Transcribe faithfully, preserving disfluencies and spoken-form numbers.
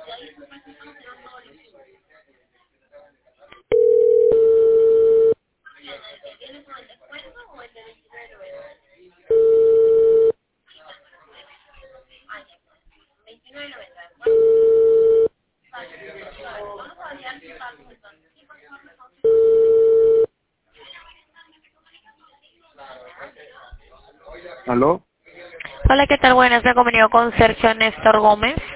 ¿Aló? Hola, ¿qué tal? Buenas, me comunico con Sergio Néstor Gómez.